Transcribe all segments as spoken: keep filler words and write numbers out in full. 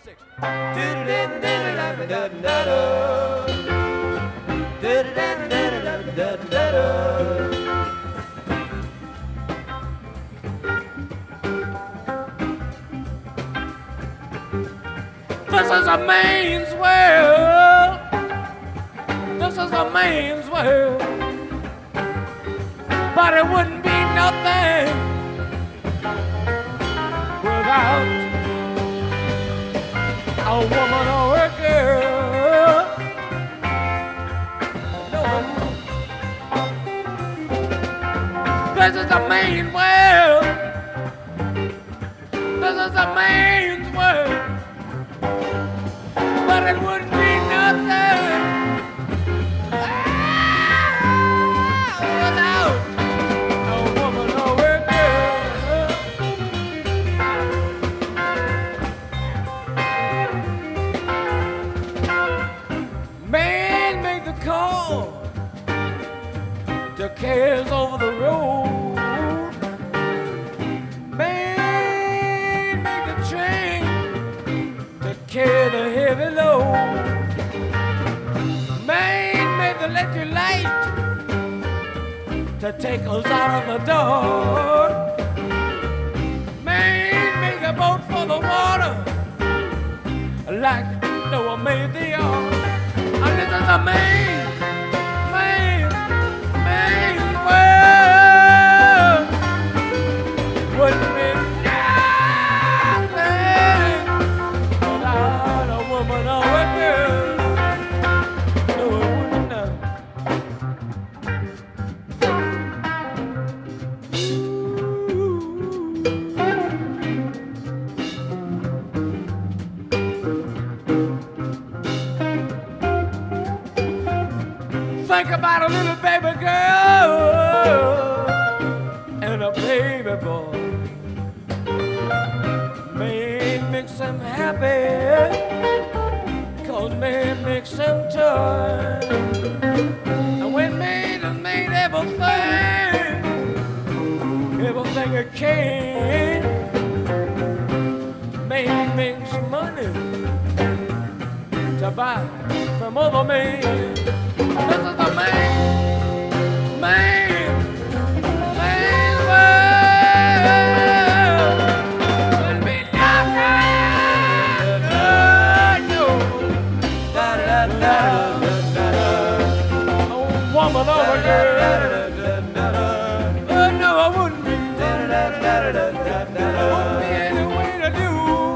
six. This is a man's world. This is a man's world. But it wouldn't be nothing without a woman or a girl. No. This is a man's world. This is a man's world. But it wouldn't be nothing without a woman or a girl. Man make the call to cares over the road. Man make the train to carry the heavy load. Man made the electric light to take us out of the dark. Man made the boat for the water like Noah made the ark. And this is a man, man, man world. Wouldn't be nothing without a woman or a girl. No, it wouldn't know. Think about a little baby girl and a baby boy. Man makes them happy, cause man makes them joy. And when man has made everything, everything it can, man makes money to buy from other men. This is a man, man, man world. Wouldn't be nothing, no, no. A woman or a girl. Oh no, I wouldn't be. Wouldn't be any way to do.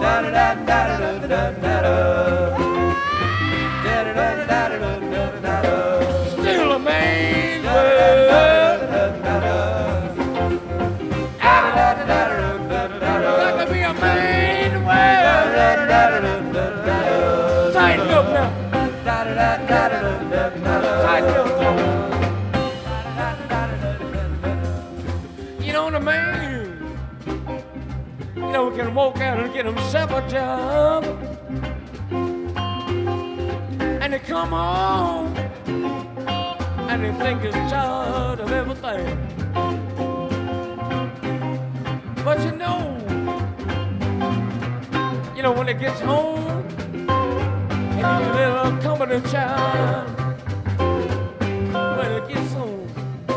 Still a man's world. Got to be a man's world. Tighten up now. Tighten up. You know the man, you know, can walk out and get himself a job. And they come home and they think he's tired of everything. But you know, you know when he gets home, he's a little company child. When he gets home,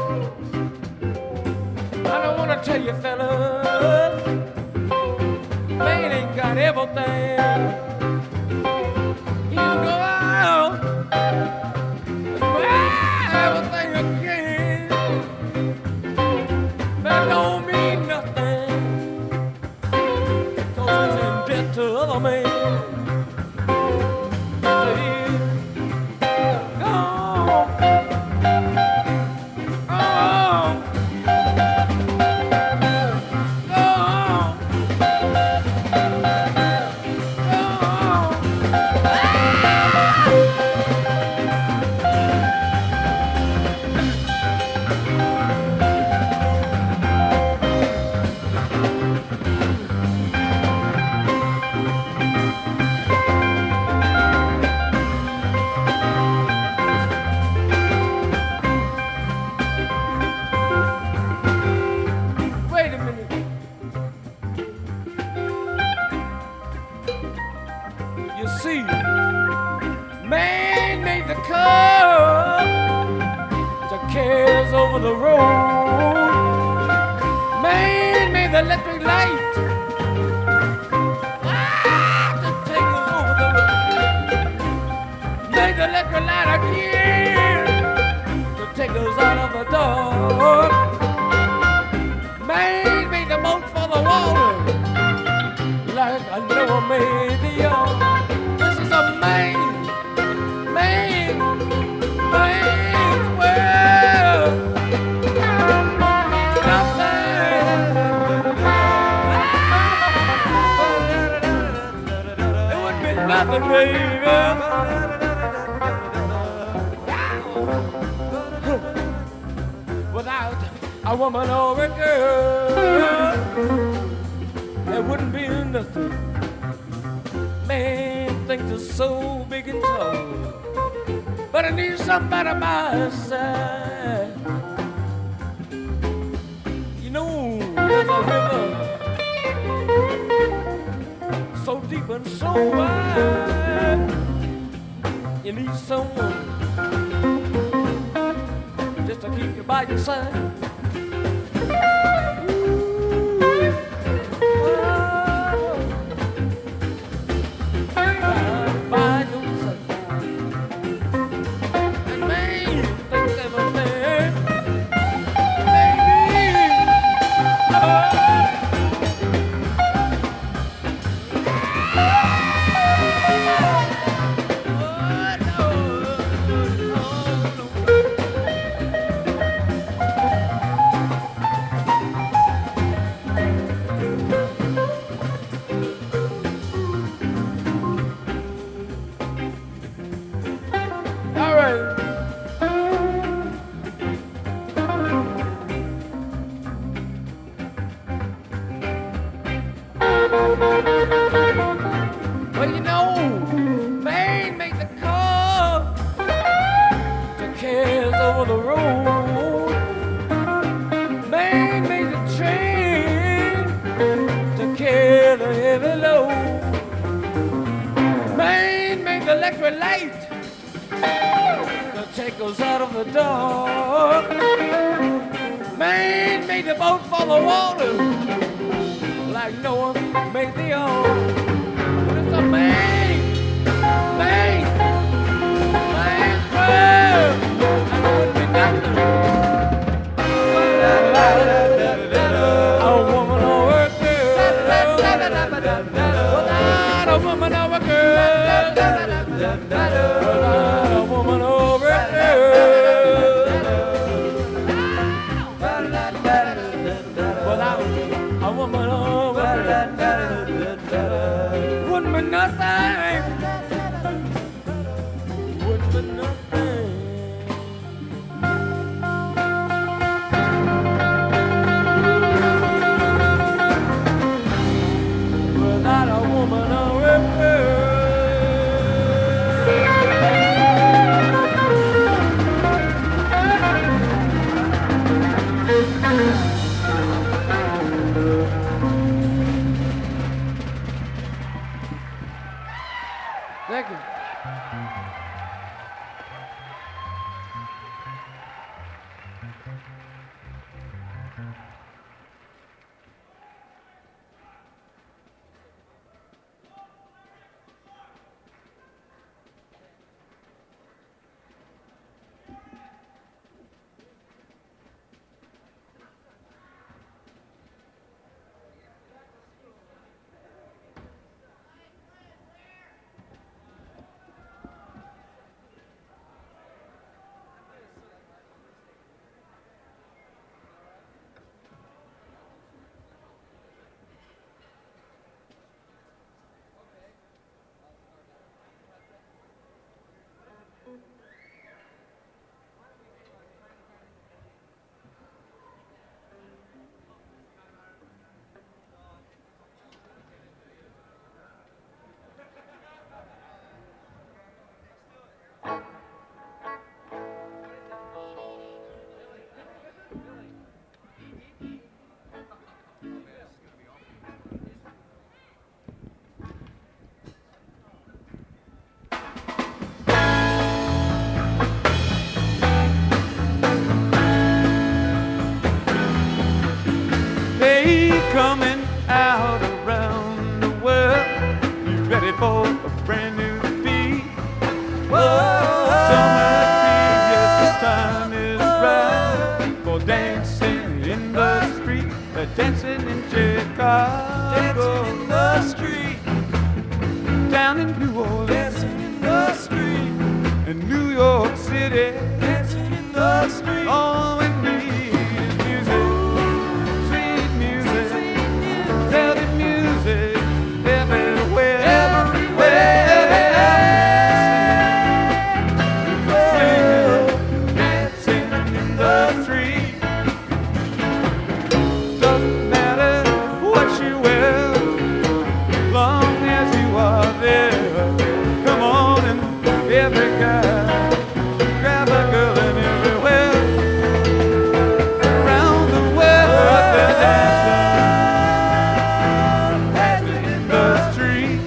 I don't want to tell you fellas, man ain't got everything. He can go out and buy everything again, but it don't mean nothing, cause he's in debt to other men. See, go, go, come to cares over the road. Man made the electric light ah, to take us over the road. Made the electric light again to take us out of the dark. Man made the boat for the water like I never made the yard. This is a man, man, man's world. Nothing. It wouldn't be nothing, baby, without a woman or a girl. There wouldn't be nothing. Man thinks it's so big and tall, but I need somebody by his side. You know, there's a river so deep and so wide. You need someone just to keep you by your side. Well, you know, man make the car to cares over the road. Man make the train to carry the heavy load. Man make the electric light to take us out of the dark. Man made the boat for the water like Noah made the ark. But it's a man, man, man's world, and it wouldn't be nothing. A woman or a girl, without a woman or a girl, without a woman or a girl, without a woman or wouldn't be nothing. Wouldn't be nothing. Without a woman or a girl. coming out around the world. You ready for a brand new beat? Summer tea, yes, the time is right for dancing in the street. Uh, dancing in Chicago, dancing in the street. Down in New Orleans, dancing in the street. In New York City, dancing in the street. All we need is music, sweet music, healthy music, everywhere, everywhere. Dancing in the street. Doesn't matter what you wear, long as you are there. Come on and every guy grab a girl and everywhere around the world they're dancing, dancing in the street.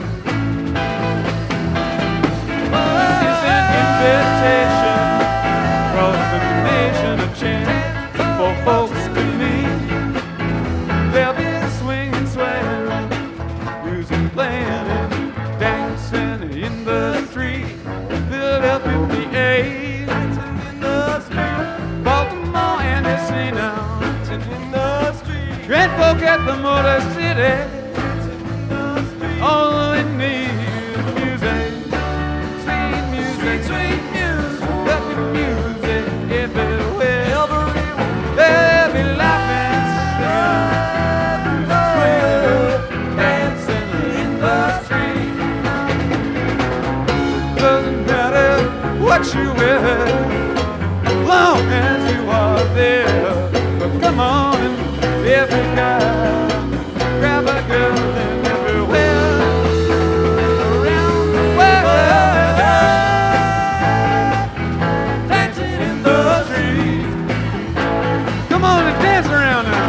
This is an invitation across the nation, a chance for folks to meet. There'll be swinging, swaying, music playing and dancing in the street. Philadelphia, dancing in the street. Baltimore and D C now, dancing in the street. Great folk at the Motor City, dancing in the street. All we need is music, sweet music, sweet music, happy music everywhere. They'll be laughing, singing, dancing in the street. Doesn't matter what you wear, long as you are there. But come on and every guy grab a girl and everywhere around the world, dancing in the street. Come on and dance around now.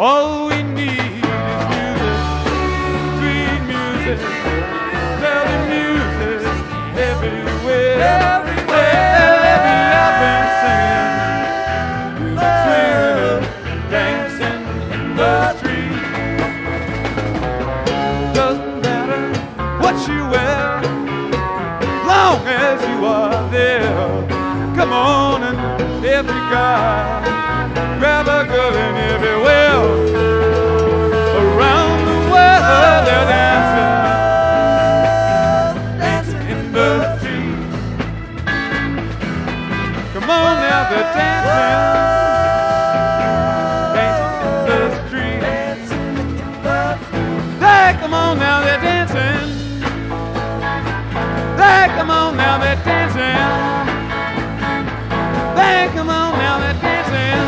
All we need is music, sweet music, lovely music, everywhere, everywhere, every loving singing, music swinging, dancing in the street. Doesn't matter what you wear, long as you are there. Come on and every guy, grab a girl and everywhere. Around the world they're dancing, dancing in the street. Come on now, they're dancing, dancing in the street. Hey, come on now, they're dancing. Hey, come on now, they're dancing. Hey, come on now, they're dancing.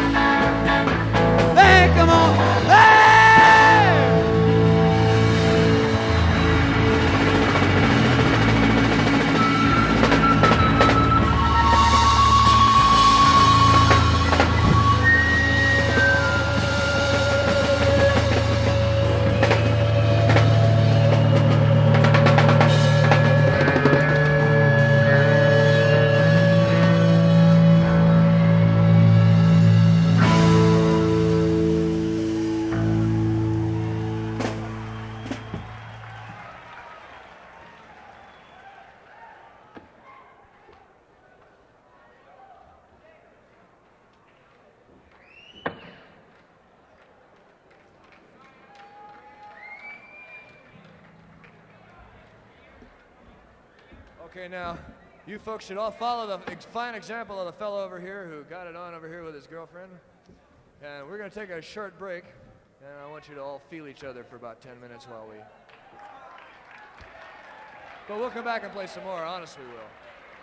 Hey, come on. Hey! Okay, now, you folks should all follow the ex fine example of the fellow over here who got it on over here with his girlfriend. And we're going to take a short break, and I want you to all feel each other for about ten minutes while we... But we'll come back and play some more, honest we will.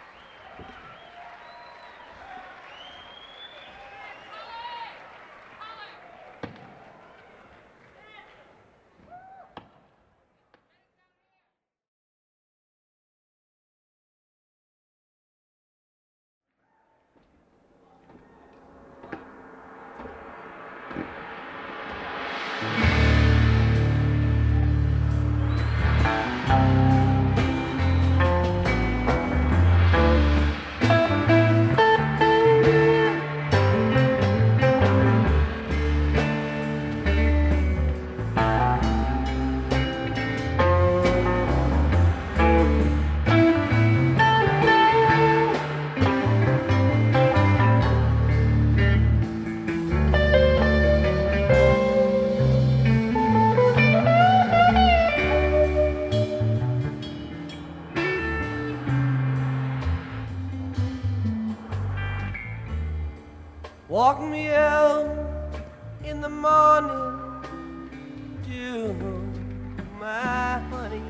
Walk me out in the morning to my honey.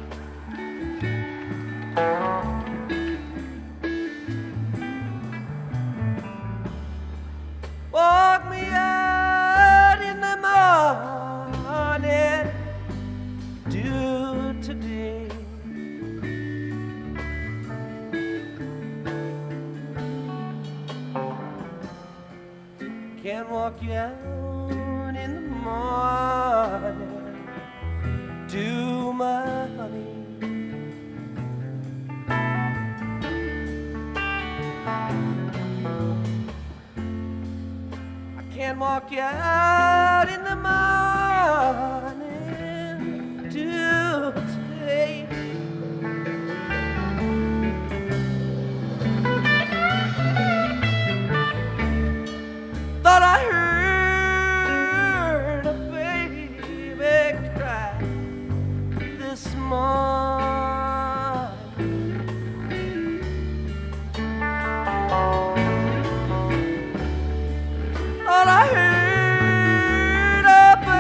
Walk me out in the morning to today. Can't walk you out in the morning to my honey. I can't walk you out in the morning to today. Thought I heard a baby cry this morning. Thought I heard a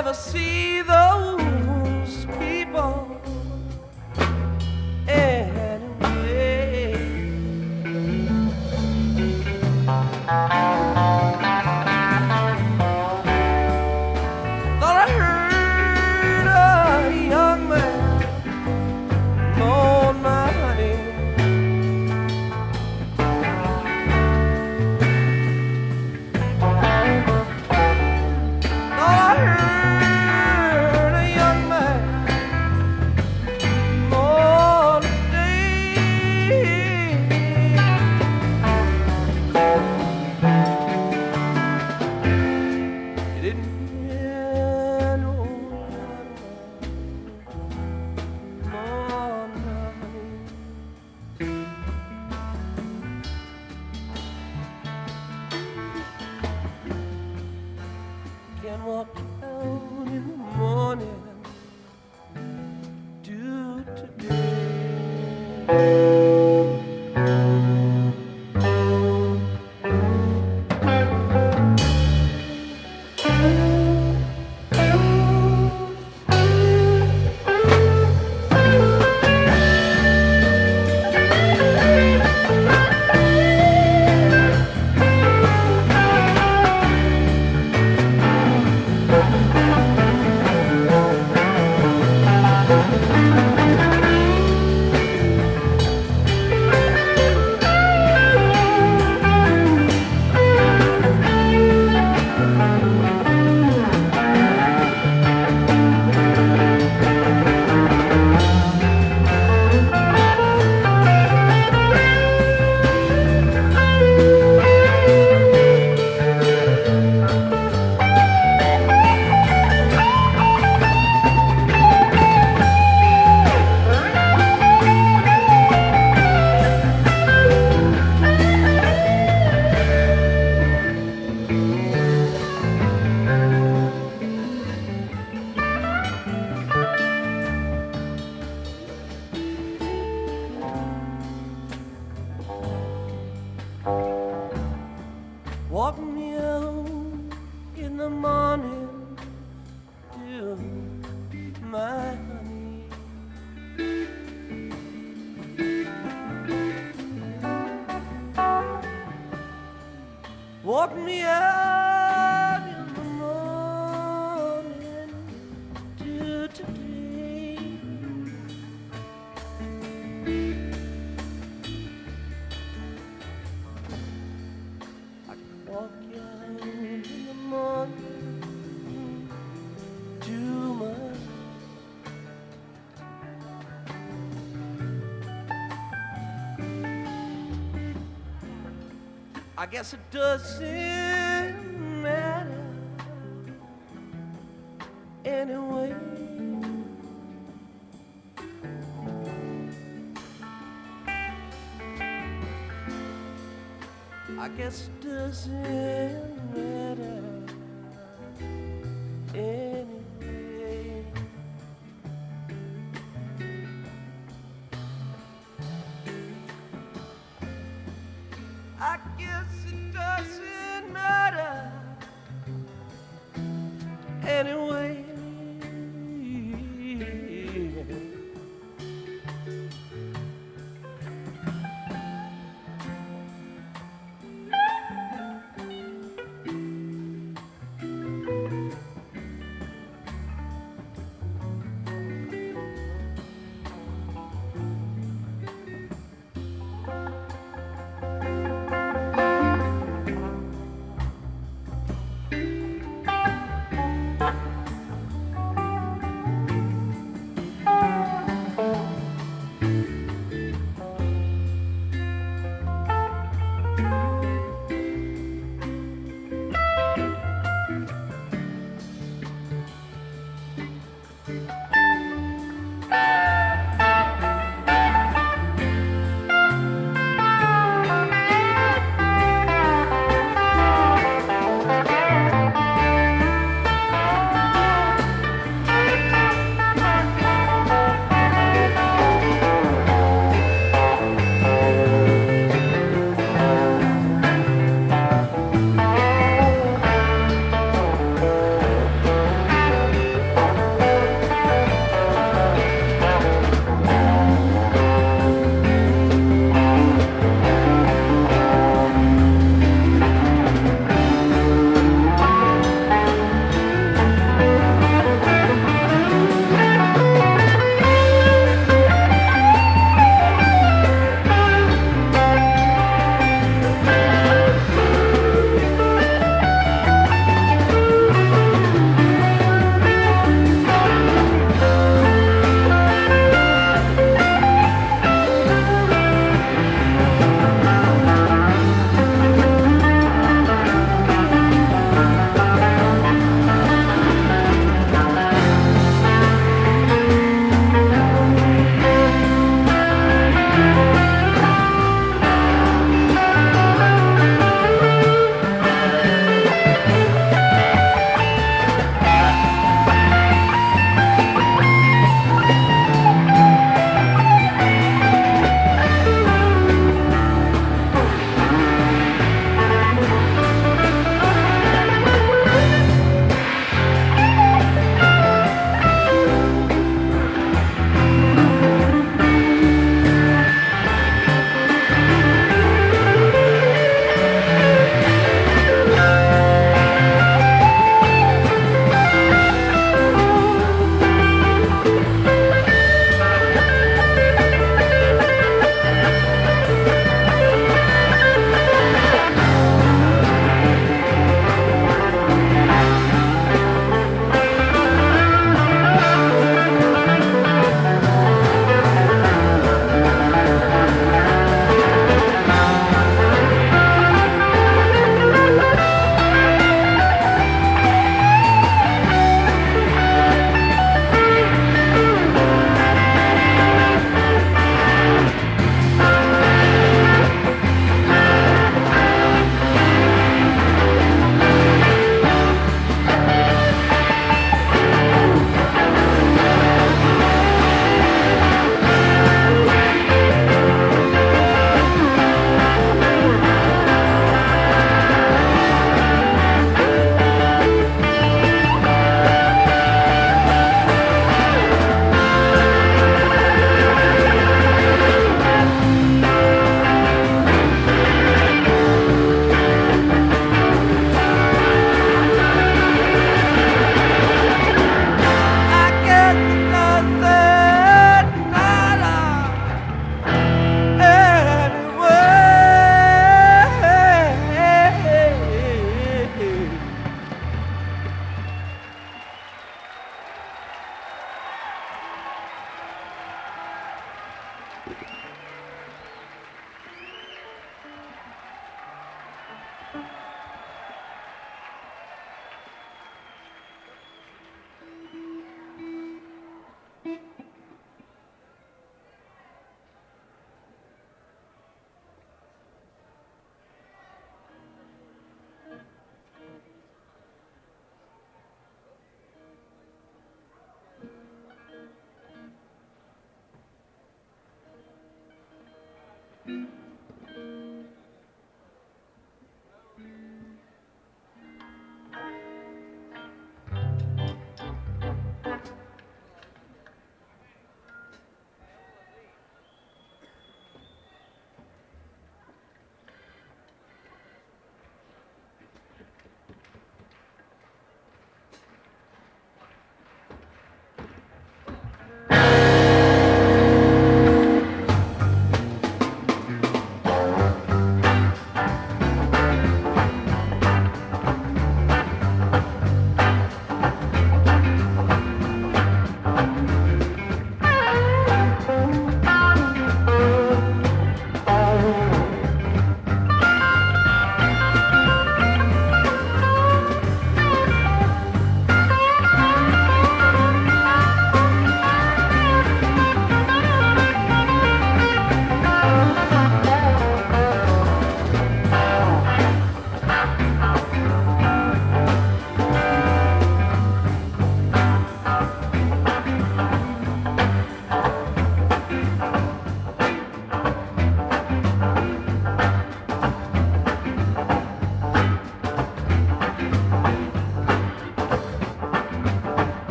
never see those people anyway. Thought I heard a young man moan my honey. Thought I heard a young man moan today. You didn't hear no young man moan my honey. Can walk out in the morning, do walk me out in the morning, dear, my honey. Walk me out in the morning, dear, today. Walk out in the morning, do my. I guess it doesn't matter anyway. I guess it doesn't matter anyway. I guess it doesn't matter anyway.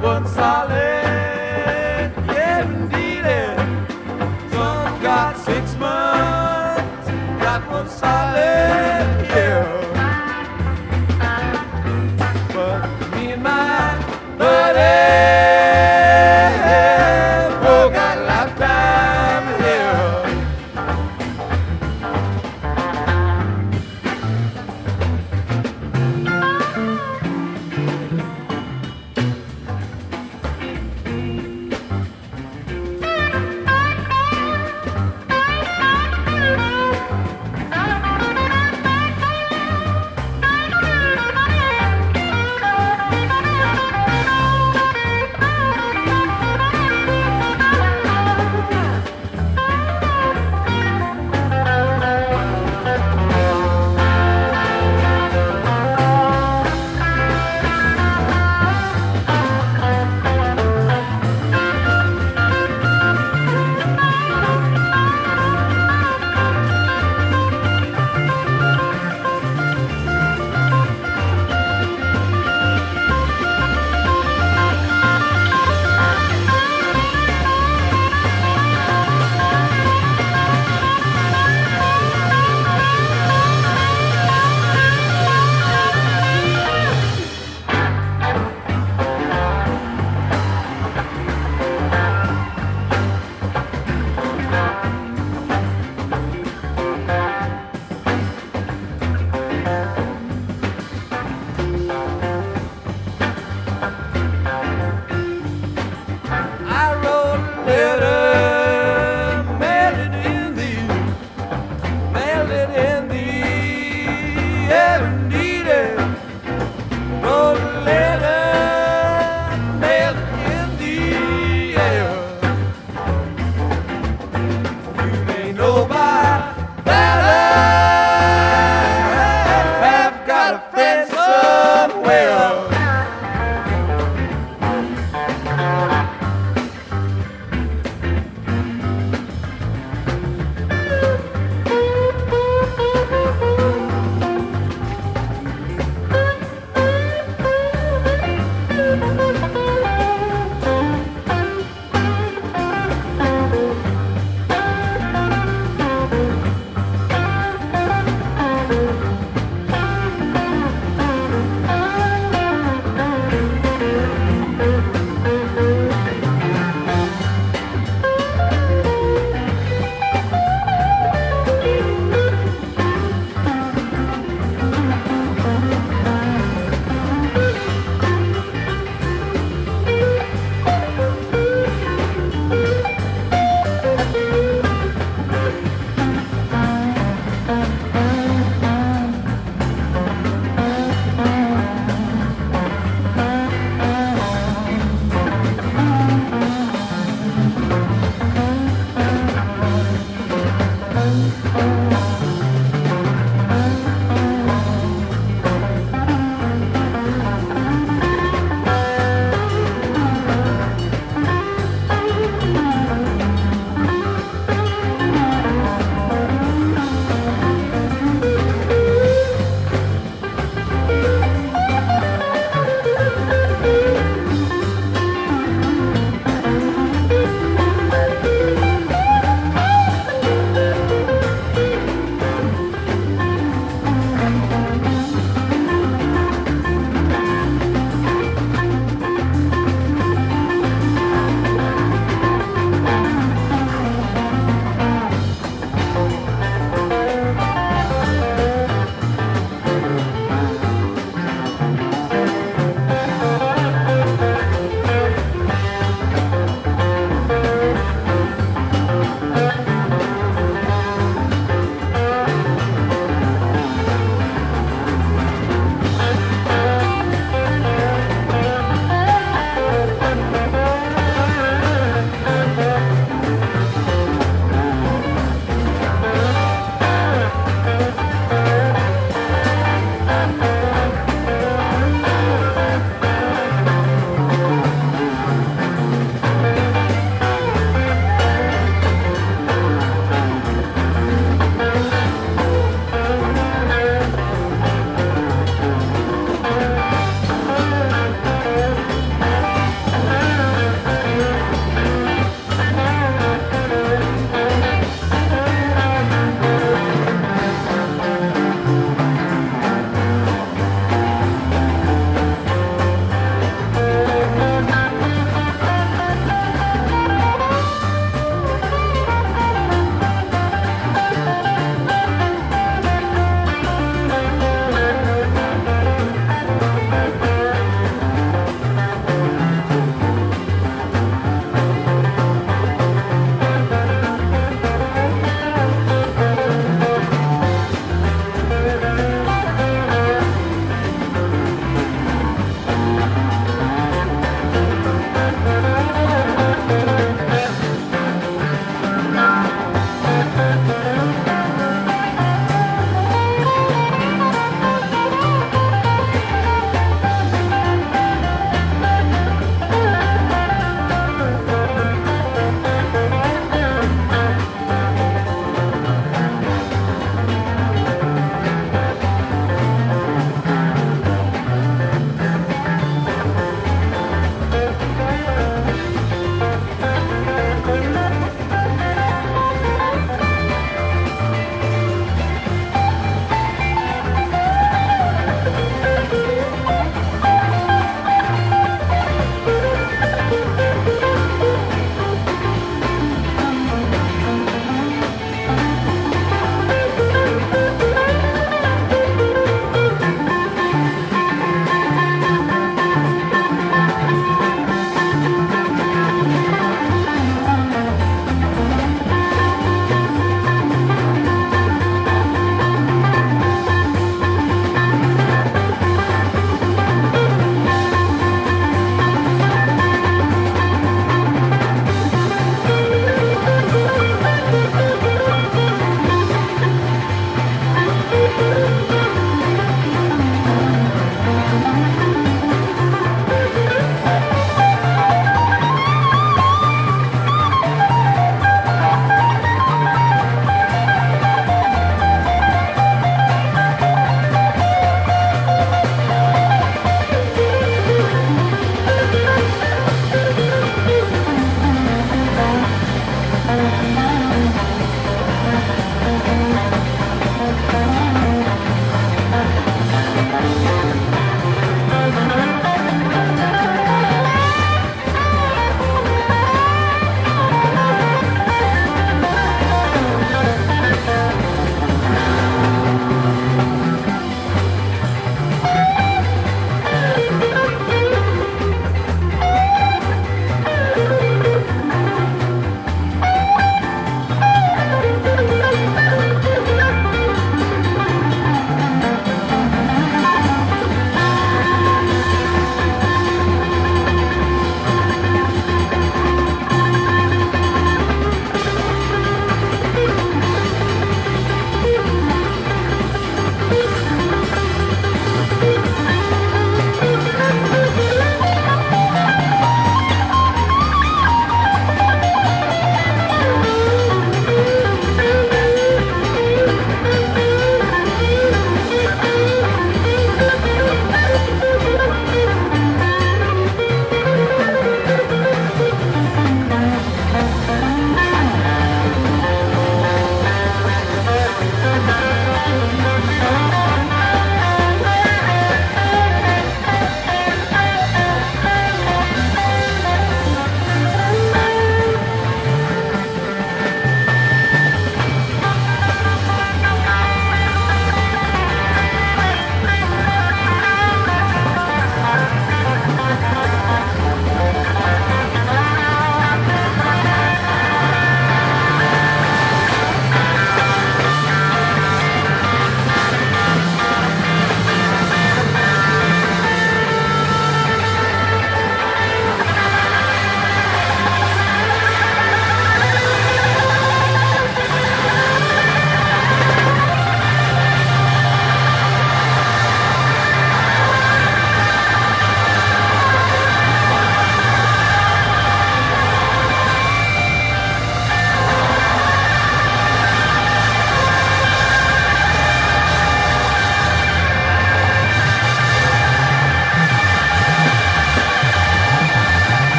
one solid, yeah, indeed. Some got six months, got one solid, yeah. But me and my buddy, both got a lifetime here.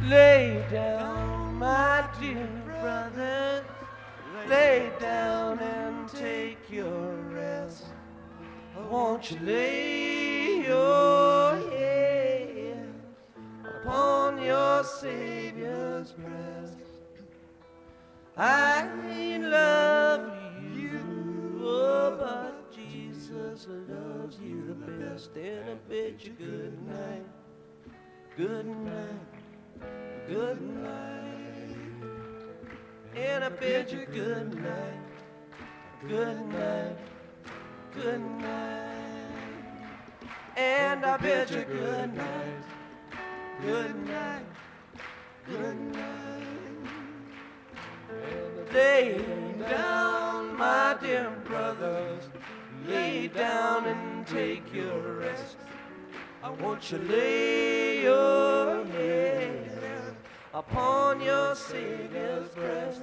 Lay down, my dear brother. Lay down and take your rest. Won't you lay your head upon your Savior's breast? I love you, oh, but Jesus loves you the best. And I bid you good night, good night, good night. And I bid you good night, good night, good night. And I bid you good night, good night, good night. Lay down, my dear brothers, lay down and take your rest. I want you to lay your head upon your Savior's breast.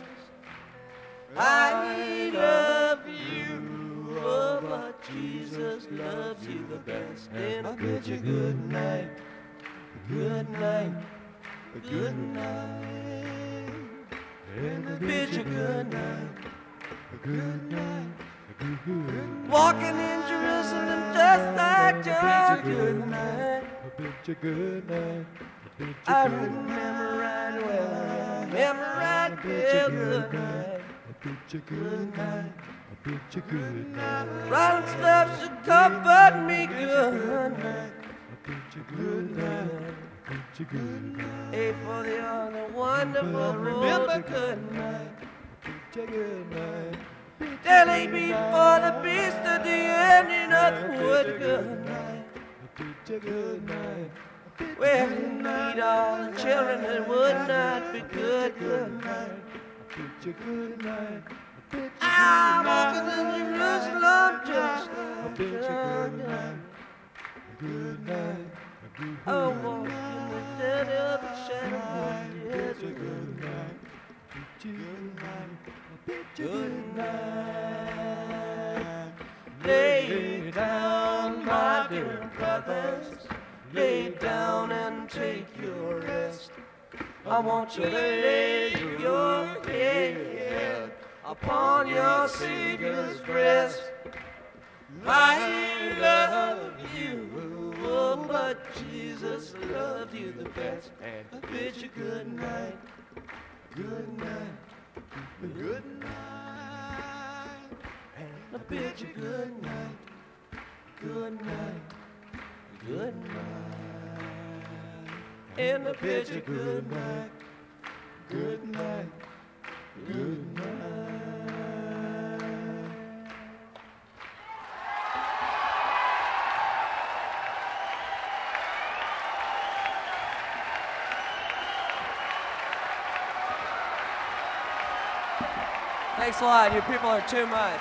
I love you, oh, but Jesus loves you the best. And I bid you good night, good night, good night. And I bid you good night, good night. Walking in Jerusalem just like John. Good night. I bid you good night. I remember right well. I remember right well. Good night. I bid you good night. I bid you good night. Rotten stuff should comfort me. Good night. I bid you good night. I bid you good night. Hey, for the other wonderful. Remember good night. I bid you good night. There lay before the beast at the ending of the wood. Good night. I bid you good night. Well, you need all the children that would not be good. Good night. I bid you good night. I'm walking in Jerusalem just like John. Good night. Oh, walking with that other shadow. Yes, good night. Good night. Good night. Lay down, my dear brothers. Lay down and take your rest. I want you to lay your head upon your Savior's breast. I love you, oh, but Jesus loved you the best. And I bid you good night, good night, good night. And I bid you good night, good night, good night. And I bid you good night, good night, good night. Thanks a lot. You people are too much.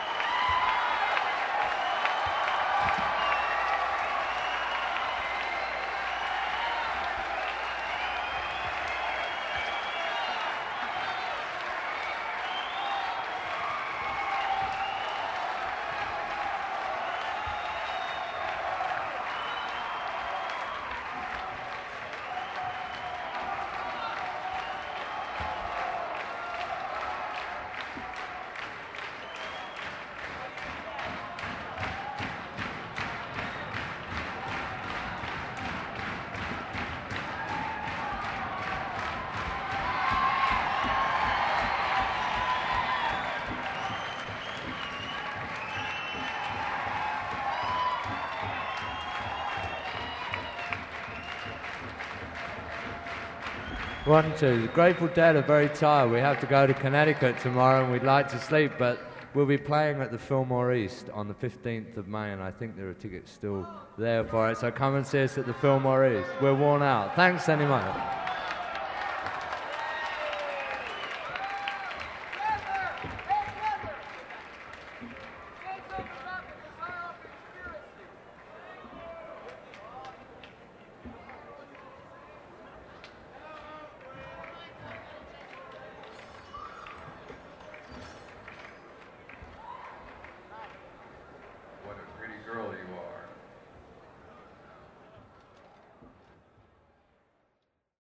One, two. The Grateful Dead are very tired. We have to go to Connecticut tomorrow and we'd like to sleep, but we'll be playing at the Fillmore East on the fifteenth of May, and I think there are tickets still there for it, so come and see us at the Fillmore East. We're worn out. Thanks anyway.